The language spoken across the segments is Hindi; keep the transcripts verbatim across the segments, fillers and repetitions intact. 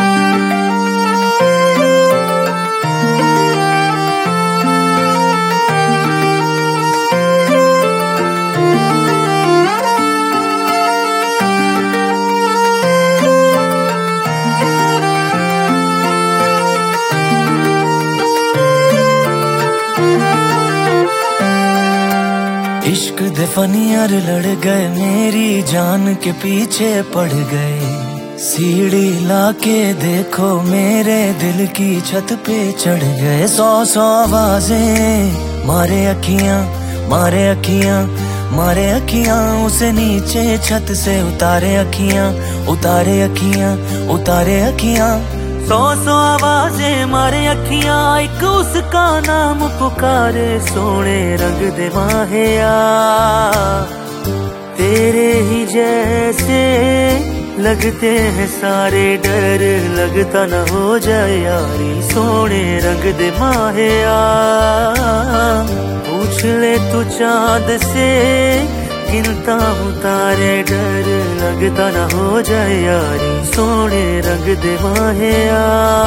इश्क दे फनियर लड़ गए, मेरी जान के पीछे पड़ गए। सीढ़ी लाके देखो मेरे दिल की छत पे चढ़ गए। सौ सौ आवाजें मारे अखियां, मारे अखियां, मारे अखियां। उसे नीचे छत से उतारे अखियां, उतारे अखियां, उतारे अखियां। सौ सौ आवाजें मारे अखियां, एक उसका नाम पुकारे। सोने रंग दे माहिया तेरे ही जैसे लगते हैं सारे, डर लगता न हो जाए यारी। सोने रंग दे माहिया पूछ ले तू चांद से, गिनता हूँ तारे, डर लगता न हो जाए यारी। सोने रंग दे माहिया।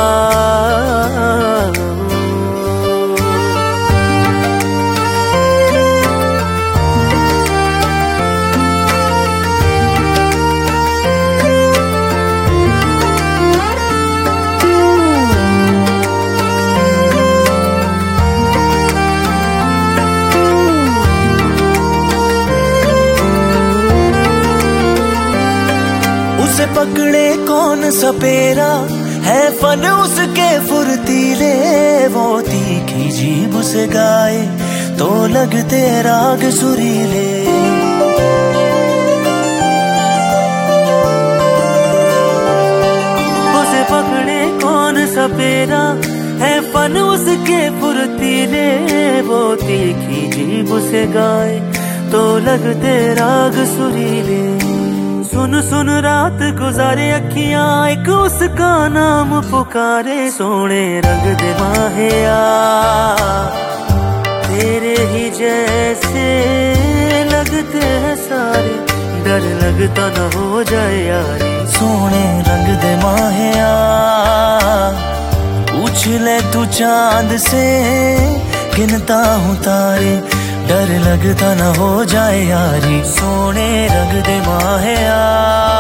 उसे पकड़े कौन सपेरा, है फन उसके फुर्तीले। वो तीखी जीभ उसे गाए तो लगते राग सुरीले। उसे पकड़े कौन सपेरा, है फन उसके फुर्तीले। वो तीखी जीभ उसे गाए तो लगते राग सुरीले। सुन सुन रात गुजारे अखियां, एक उसका नाम पुकारे। सोने रंग दे माहिया तेरे ही जैसे लगते हैं सारे, डर लगता न हो जाए यारी। सोने रंग दे माहिया पूछ ले तू चांद से, गिनता हूँ तारे, डर लगता न हो जाए यारी। सोने रंग दे माहिया।